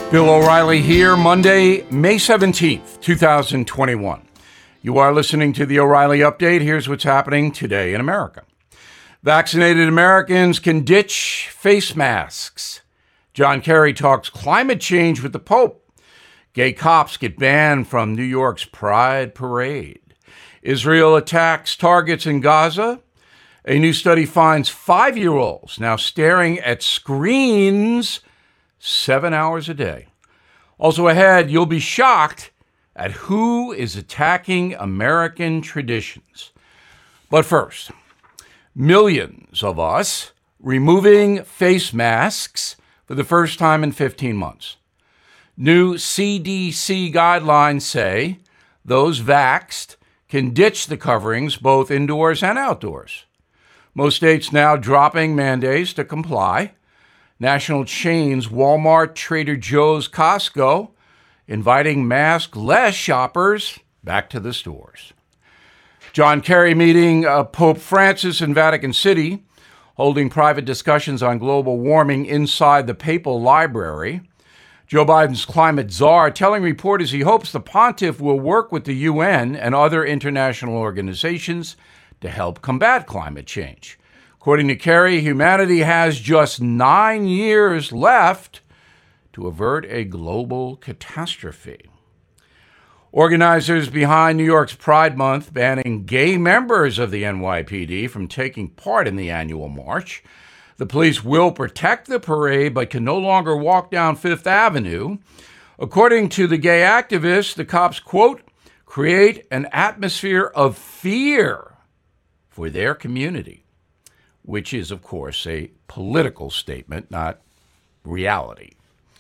Bill O'Reilly here, Monday, May 17th, 2021. You are listening to the O'Reilly Update. Here's what's happening today in America. Vaccinated Americans can ditch face masks. John Kerry talks climate change with the Pope. Gay cops get banned from New York's Pride Parade. Israel attacks targets in Gaza. A new study finds 5-year-olds now staring at screens 7 hours a day. Also ahead, you'll be shocked at who is attacking American traditions. But first, millions of us removing face masks for the first time in 15 months. New CDC guidelines say those vaxxed can ditch the coverings both indoors and outdoors. Most states now dropping mandates to comply. National chains Walmart, Trader Joe's, Costco inviting mask-less shoppers back to the stores. John Kerry meeting Pope Francis in Vatican City, holding private discussions on global warming inside the papal library. Joe Biden's climate czar telling reporters he hopes the pontiff will work with the UN and other international organizations to help combat climate change. According to Kerry, humanity has just 9 years left to avert a global catastrophe. Organizers behind New York's Pride Month banning gay members of the NYPD from taking part in the annual march. The police will protect the parade but can no longer walk down Fifth Avenue. According to the gay activists, the cops, quote, create an atmosphere of fear for their community, which is, of course, a political statement, not reality.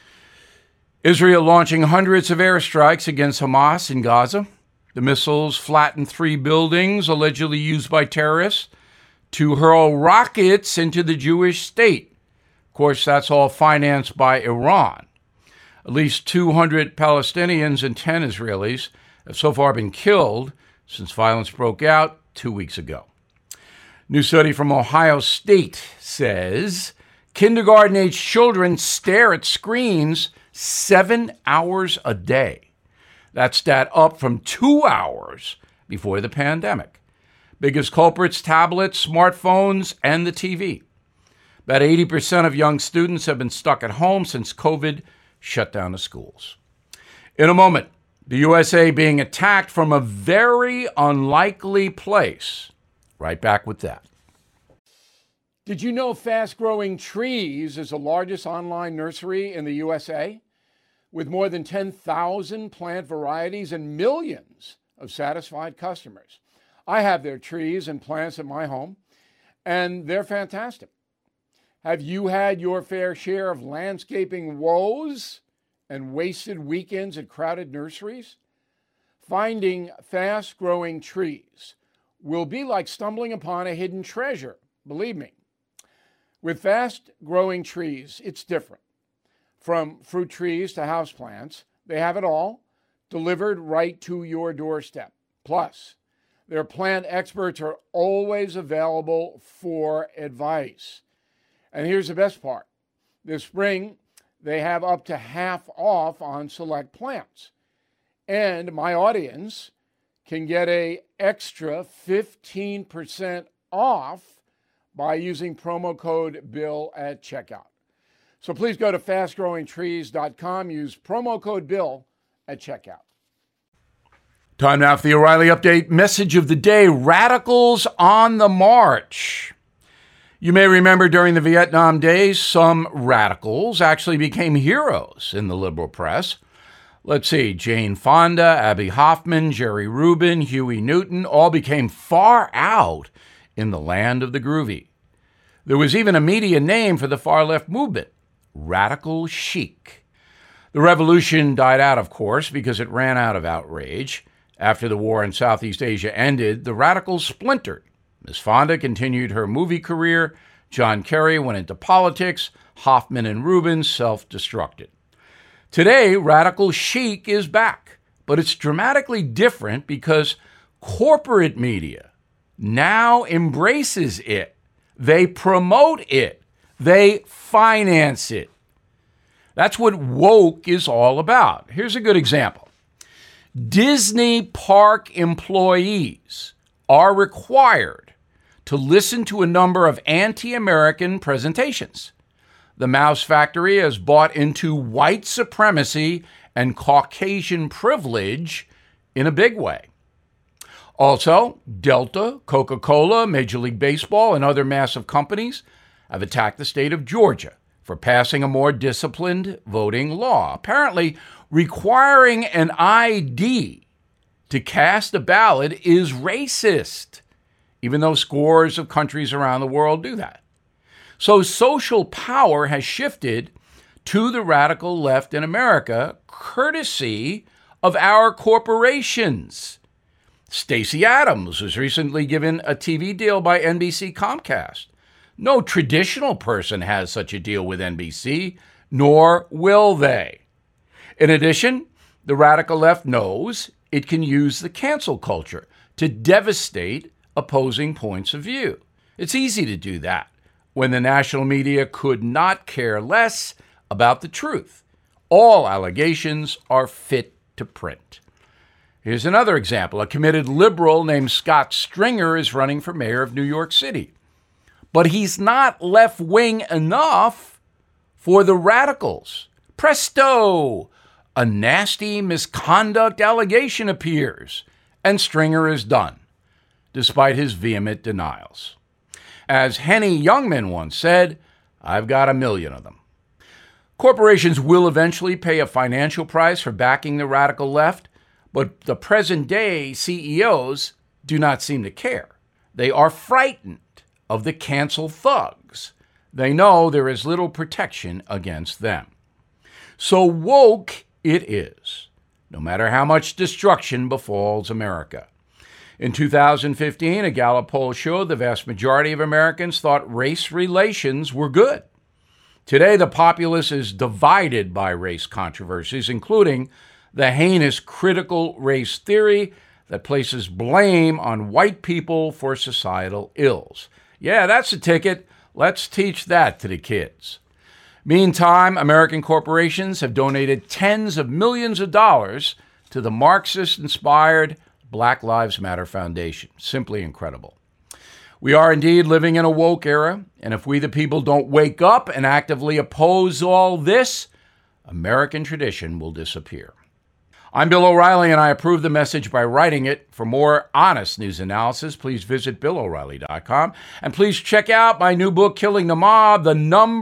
Israel launching hundreds of airstrikes against Hamas in Gaza. The missiles flattened 3 buildings allegedly used by terrorists to hurl rockets into the Jewish state. Of course, that's all financed by Iran. At least 200 Palestinians and 10 Israelis have so far been killed since violence broke out 2 weeks ago. New study from Ohio State says kindergarten-age children stare at screens 7 hours a day. That stat up from 2 hours before the pandemic. Biggest culprits, tablets, smartphones, and the TV. About 80% of young students have been stuck at home since COVID shut down the schools. In a moment, the USA being attacked from a very unlikely place. Right back with that. Did you know Fast Growing Trees is the largest online nursery in the USA? With more than 10,000 plant varieties and millions of satisfied customers. I have their trees and plants at my home, and they're fantastic. Have you had your fair share of landscaping woes and wasted weekends at crowded nurseries? Finding fast-growing trees will be like stumbling upon a hidden treasure, believe me. With fast-growing trees, it's different. From fruit trees to houseplants, they have it all delivered right to your doorstep. Plus, their plant experts are always available for advice. And here's the best part. This spring, they have up to half off on select plants. And my audience can get an extra 15% off by using promo code BILL at checkout. So please go to fastgrowingtrees.com, use promo code BILL at checkout. Time now for the O'Reilly Update message of the day, radicals on the march. You may remember during the Vietnam days, some radicals actually became heroes in the liberal press. Let's see, Jane Fonda, Abbie Hoffman, Jerry Rubin, Huey Newton, all became far out in the land of the groovy. There was even a media name for the far-left movement, radical chic. The revolution died out, of course, because it ran out of outrage. After the war in Southeast Asia ended, the radicals splintered. Ms. Fonda continued her movie career. John Kerry went into politics. Hoffman and Rubin self-destructed. Today, radical chic is back, but it's dramatically different because corporate media now embraces it. They promote it. They finance it. That's what woke is all about. Here's a good example. Disney park employees are required to listen to a number of anti-American presentations. The Mouse Factory has bought into white supremacy and Caucasian privilege in a big way. Also, Delta, Coca-Cola, Major League Baseball, and other massive companies have attacked the state of Georgia for passing a more disciplined voting law, apparently requiring an ID to cast a ballot is racist, even though scores of countries around the world do that. So social power has shifted to the radical left in America, courtesy of our corporations. Stacey Abrams was recently given a TV deal by NBC Comcast. No traditional person has such a deal with NBC, nor will they. In addition, the radical left knows it can use the cancel culture to devastate opposing points of view. It's easy to do that when the national media could not care less about the truth. All allegations are fit to print. Here's another example. A committed liberal named Scott Stringer is running for mayor of New York City. But he's not left-wing enough for the radicals. Presto! A nasty misconduct allegation appears, and Stringer is done, despite his vehement denials. As Henny Youngman once said, "I've got 1,000,000 of them." Corporations will eventually pay a financial price for backing the radical left, but the present-day CEOs do not seem to care. They are frightened of the cancel thugs. They know there is little protection against them. So woke it is, no matter how much destruction befalls America. In 2015, a Gallup poll showed the vast majority of Americans thought race relations were good. Today, the populace is divided by race controversies, including the heinous critical race theory that places blame on white people for societal ills. Yeah, that's a ticket. Let's teach that to the kids. Meantime, American corporations have donated tens of millions of dollars to the Marxist-inspired Black Lives Matter Foundation. Simply incredible. We are indeed living in a woke era, and if we the people don't wake up and actively oppose all this, American tradition will disappear. I'm Bill O'Reilly, and I approve the message by writing it. For more honest news analysis, please visit BillO'Reilly.com. And please check out my new book, Killing the Mob, the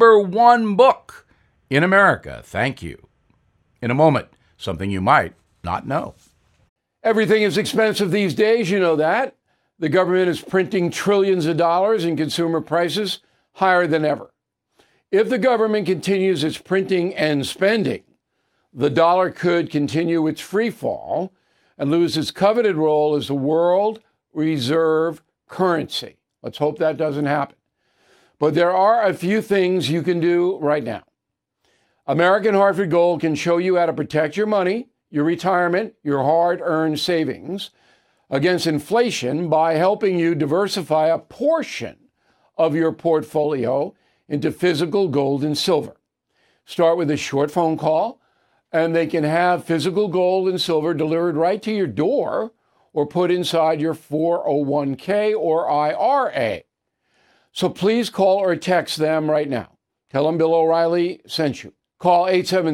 #1 book in America. Thank you. In a moment, something you might not know. Everything is expensive these days, you know that. The government is printing trillions of dollars and consumer prices higher than ever. If the government continues its printing and spending, the dollar could continue its free fall and lose its coveted role as the world reserve currency. Let's hope that doesn't happen. But there are a few things you can do right now. American Hartford Gold can show you how to protect your money, your retirement, your hard-earned savings against inflation by helping you diversify a portion of your portfolio into physical gold and silver. Start with a short phone call, and they can have physical gold and silver delivered right to your door or put inside your 401k or IRA. So please call or text them right now. Tell them Bill O'Reilly sent you. Call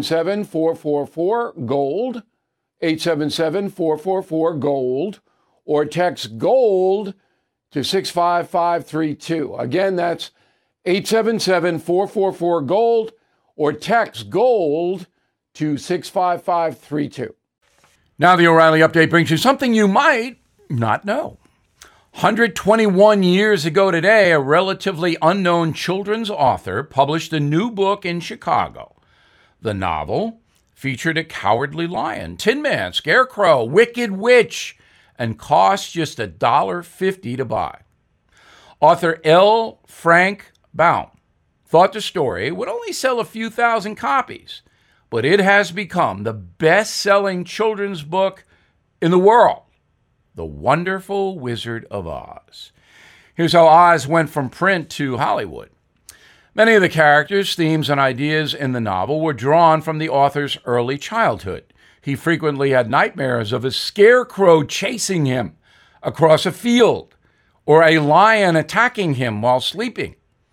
877-444-GOLD, 877-444-GOLD, or text GOLD to 65532. Again, that's 877-444-GOLD, or text GOLD to 65532. Now the O'Reilly Update brings you something you might not know. 121 years ago today, a relatively unknown children's author published a new book in Chicago. The novel featured a cowardly lion, Tin Man, Scarecrow, Wicked Witch, and cost just $1.50 to buy. Author L. Frank Baum thought the story would only sell a few thousand copies, but it has become the best-selling children's book in the world, The Wonderful Wizard of Oz. Here's how Oz went from print to Hollywood. Many of the characters, themes, and ideas in the novel were drawn from the author's early childhood. He frequently had nightmares of a scarecrow chasing him across a field or a lion attacking him while sleeping.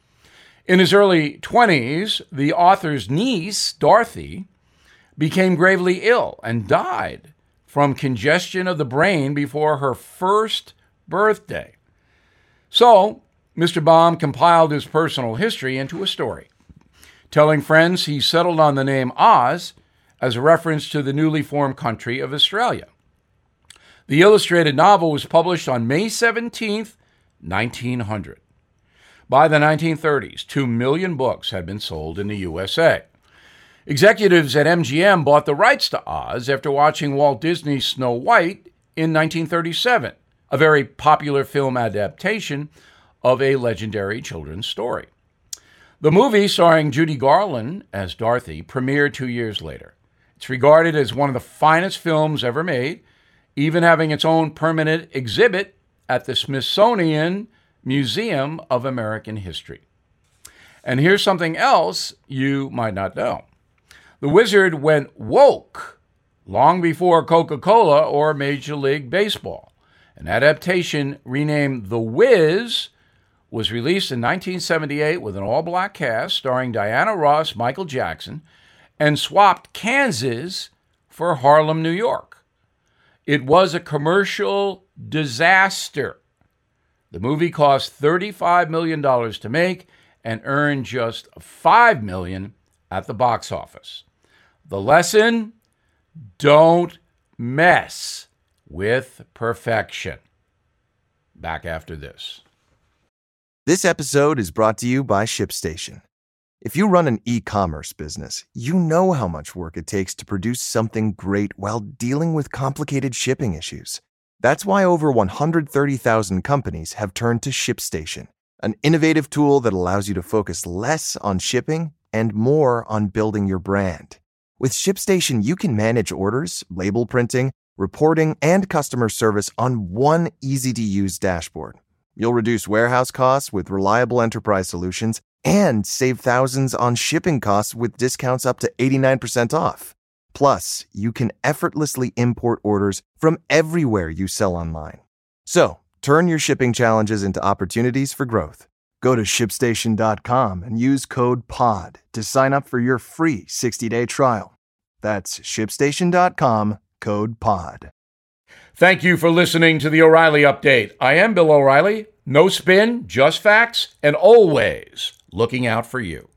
In his early 20s, the author's niece, Dorothy, became gravely ill and died from congestion of the brain before her first birthday. So, Mr. Baum compiled his personal history into a story. Telling friends he settled on the name Oz as a reference to the newly formed country of Australia. The illustrated novel was published on May 17th, 1900. By the 1930s, 2 million books had been sold in the USA. Executives at MGM bought the rights to Oz after watching Walt Disney's Snow White in 1937, a very popular film adaptation of a legendary children's story. The movie, starring Judy Garland as Dorothy, premiered 2 years later. It's regarded as one of the finest films ever made, even having its own permanent exhibit at the Smithsonian Museum of American History. And here's something else you might not know. The Wizard went woke long before Coca-Cola or Major League Baseball. An adaptation renamed The Wiz was released in 1978 with an all-black cast starring Diana Ross, Michael Jackson, and swapped Kansas for Harlem, New York. It was a commercial disaster. The movie cost $35 million to make and earned just $5 million at the box office. The lesson: don't mess with perfection. Back after this. This episode is brought to you by ShipStation. If you run an e-commerce business, you know how much work it takes to produce something great while dealing with complicated shipping issues. That's why over 130,000 companies have turned to ShipStation, an innovative tool that allows you to focus less on shipping and more on building your brand. With ShipStation, you can manage orders, label printing, reporting, and customer service on one easy-to-use dashboard. You'll reduce warehouse costs with reliable enterprise solutions and save thousands on shipping costs with discounts up to 89% off. Plus, you can effortlessly import orders from everywhere you sell online. So, turn your shipping challenges into opportunities for growth. Go to ShipStation.com and use code POD to sign up for your free 60-day trial. That's ShipStation.com, code POD. Thank you for listening to the O'Reilly Update. I am Bill O'Reilly. No spin, just facts, and always looking out for you.